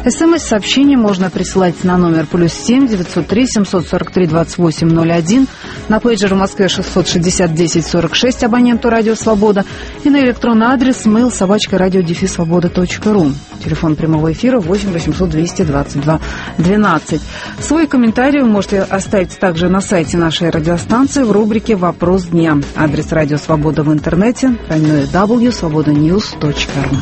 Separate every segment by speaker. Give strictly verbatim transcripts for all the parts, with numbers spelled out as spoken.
Speaker 1: СМС-сообщение можно присылать на номер плюс семь девятьсот три семьсот сорок три двадцать восемь ноль один, на пейджер в Москве шестьсот шестьдесят десять сорок шесть абоненту «Радио Свобода» и на электронный адрес mail собачка радио дефис свобода точка ру. Телефон прямого эфира восемь восемьсот двести двадцать два двенадцать. Свой комментарий вы можете оставить также на сайте нашей радиостанции в рубрике «Вопрос дня». Адрес «Радио Свобода» в интернете тройное дабл ю точка свобода ньюс точка ру.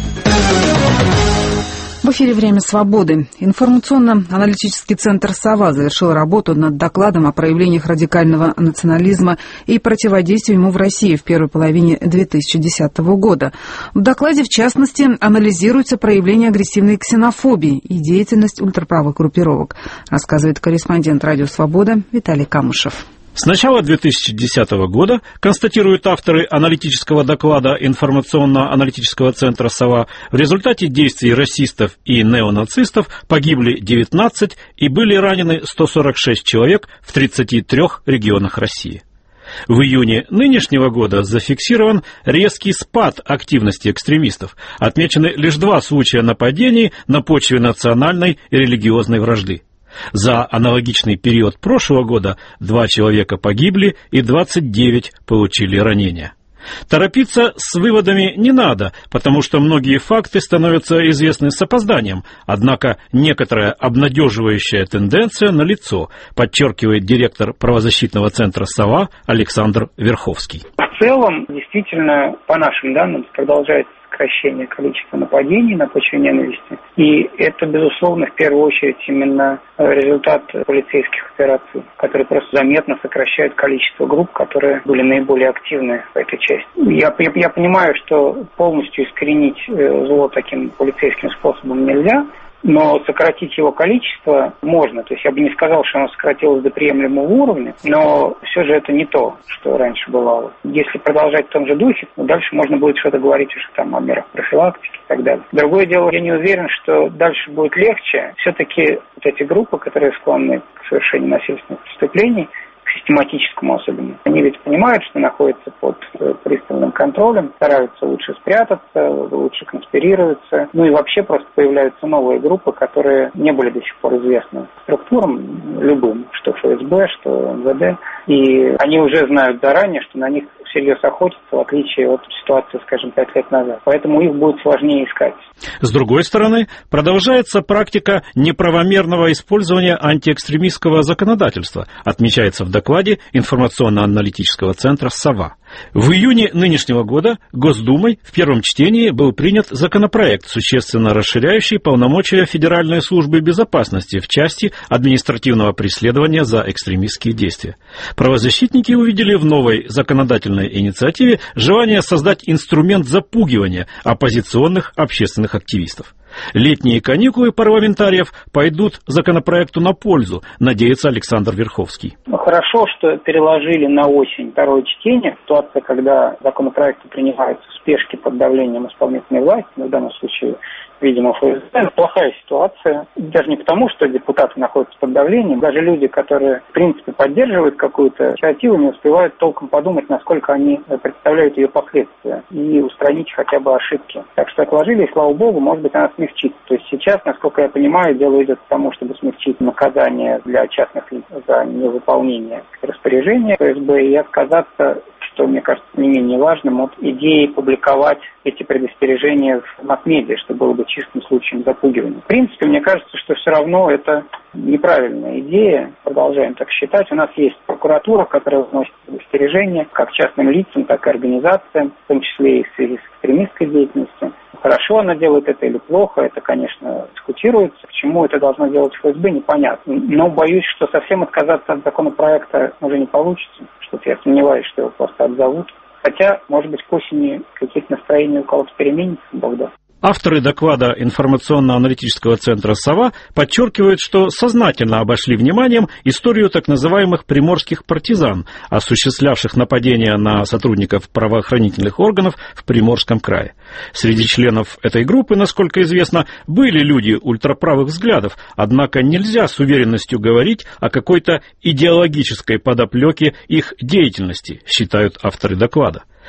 Speaker 1: В эфире «Время свободы». Информационно-аналитический центр «Сова» завершил работу над докладом о проявлениях радикального национализма и противодействии ему в России в первой половине две тысячи десятого года. В докладе, в частности, анализируются проявления агрессивной ксенофобии и деятельность ультраправых группировок, рассказывает корреспондент «Радио Свобода» Виталий Камышев.
Speaker 2: С начала две тысячи десятого года, констатируют авторы аналитического доклада информационно-аналитического центра «Сова», в результате действий расистов и неонацистов погибли девятнадцать и были ранены сто сорок шесть человек в тридцати трёх регионах России. В июне нынешнего года зафиксирован резкий спад активности экстремистов. Отмечены лишь два случая нападений на почве национальной и религиозной вражды. За аналогичный период прошлого года два человека погибли и двадцать девять получили ранения. Торопиться с выводами не надо, потому что многие факты становятся известны с опозданием, однако некоторая обнадеживающая тенденция налицо, подчеркивает директор правозащитного центра «Сова» Александр Верховский.
Speaker 3: В целом, действительно, по нашим данным, продолжается сокращение количества нападений на почве ненависти. И это, безусловно, в первую очередь именно результат полицейских операций, которые просто заметно сокращают количество групп, которые были наиболее активны в этой части. Я, я, я понимаю, что полностью искоренить зло таким полицейским способом нельзя, но сократить его количество можно. То есть я бы не сказал, что оно сократилось до приемлемого уровня, но все же это не то, что раньше бывало. Если продолжать в том же духе, то дальше можно будет что-то говорить уже там о мерах профилактики и так далее. Другое дело, я не уверен, что дальше будет легче. Все-таки вот эти группы, которые склонны к совершению насильственных преступлений, систематическому особенно. Они ведь понимают, что находятся под пристальным контролем, стараются лучше спрятаться, лучше конспирироваться. Ну и вообще просто появляются новые группы, которые не были до сих пор известны структурам любым, что эф эс бэ, что эн вэ дэ. И они уже знают заранее, что на них всерьез охотятся, в отличие от ситуации, скажем, пять лет назад. Поэтому их будет сложнее искать.
Speaker 2: С другой стороны, продолжается практика неправомерного использования антиэкстремистского законодательства, отмечается в докладе информационно-аналитического центра «Сова». В июне нынешнего года Госдумой в первом чтении был принят законопроект, существенно расширяющий полномочия Федеральной службы безопасности в части административного преследования за экстремистские действия. Правозащитники увидели в новой законодательной инициативе желание создать инструмент запугивания оппозиционных общественных активистов. Летние каникулы парламентариев пойдут законопроекту на пользу, надеется Александр Верховский.
Speaker 3: Ну, хорошо, что переложили на осень второе чтение. Ситуация, когда законопроекты принимаются в спешке под давлением исполнительной власти, но в данном случае, видимо, эф эс бэ, плохая ситуация. Даже не потому, что депутаты находятся под давлением, даже люди, которые, в принципе, поддерживают какую-то инициативу, не успевают толком подумать, насколько они представляют ее последствия, и устранить хотя бы ошибки. Так что отложили, и, слава богу, может быть, она смягчится. То есть сейчас, насколько я понимаю, дело идет к тому, чтобы смягчить наказание для частных лиц за невыполнение распоряжения эф эс бэ и отказаться, что, мне кажется, не менее важным, от идеи публиковать эти предостережения в масс-медиа, что было бы чистым случаем запугивания. В принципе, мне кажется, что все равно это неправильная идея, продолжаем так считать. У нас есть прокуратура, которая вносит предостережения как частным лицам, так и организациям, в том числе и в связи с экстремистской деятельностью. Хорошо она делает это или плохо, это, конечно, дискутируется. Почему это должно делать эф эс бэ, непонятно. Но боюсь, что совсем отказаться от законопроекта уже не получится. Что-то я сомневаюсь, что его просто отзовут. Хотя, может быть, к осени какие-то настроения у кого-то переменятся, Бог даст.
Speaker 2: Авторы доклада информационно-аналитического центра «Сова» подчеркивают, что сознательно обошли вниманием историю так называемых приморских партизан, осуществлявших нападения на сотрудников правоохранительных органов в Приморском крае. Среди членов этой группы, насколько известно, были люди ультраправых взглядов, однако нельзя с уверенностью говорить о какой-то идеологической подоплеке их деятельности, считают авторы доклада.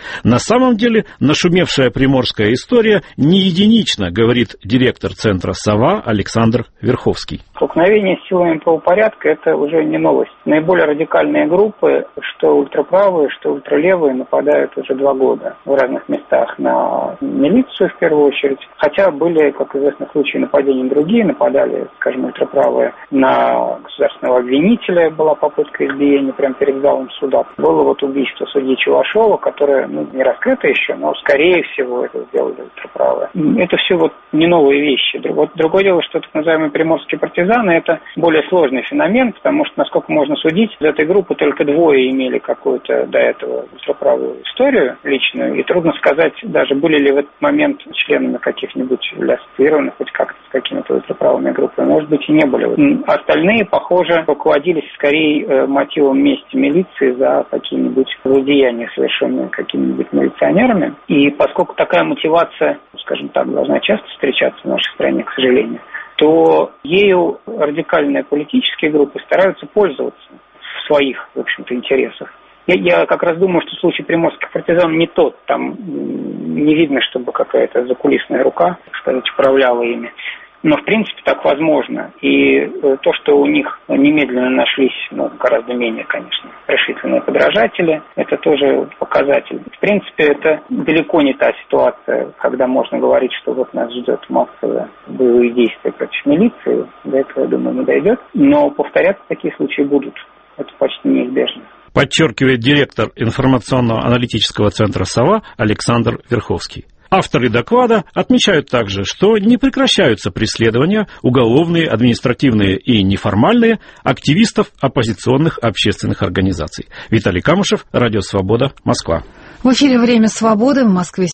Speaker 2: На самом деле, нашумевшая приморская история не единична, говорит директор центра «Сова» Александр Верховский.
Speaker 3: Столкновение с силами правопорядка – это уже не новость. Наиболее радикальные группы, что ультраправые, что ультралевые, нападают уже два года в разных местах на милицию в первую очередь. Хотя были, как известно, случаи нападений другие. Нападали, скажем, ультраправые на государственного обвинителя, была попытка избиения прямо перед залом суда. Было вот убийство судьи Чувашова, которое ну, не раскрыто еще, но скорее всего это сделали ультраправые. Это все вот не новые вещи. Вот другое дело, что так называемые приморские партизаны – это более сложный феномен, потому что, насколько можно судить, из этой группы только двое имели какую-то до этого ультраправую историю личную, и трудно сказать, даже были ли в этот момент членами каких-нибудь ассоциированных хоть как-то с какими-то ультраправыми группами. Может быть, и не были. Остальные, похоже, руководились скорее мотивом мести милиции за какие-нибудь злодеяния, совершенные какими-нибудь милиционерами. И поскольку такая мотивация, скажем так, должна часто встречаться в нашей стране, к сожалению, то ею радикальные политические группы стараются пользоваться в своих, в общем-то, интересах. Я, я как раз думаю, что в случае приморских партизан не тот, там не видно, чтобы какая-то закулисная рука, так сказать, управляла ими. Но, в принципе, так возможно. И то, что у них немедленно нашлись, ну, гораздо менее, конечно, решительные подражатели, это тоже показатель. В принципе, это далеко не та ситуация, когда можно говорить, что вот нас ждет массовые боевые действия против милиции. До этого, я думаю, не дойдет. Но повторяться такие случаи будут. Это почти неизбежно.
Speaker 2: Подчеркивает директор информационно-аналитического центра «Сова» Александр Верховский. Авторы доклада отмечают также, что не прекращаются преследования, уголовные, административные и неформальные, активистов оппозиционных общественных организаций. Виталий Камышев, Радио Свобода, Москва.
Speaker 1: В эфире «Время свободы» в Москве.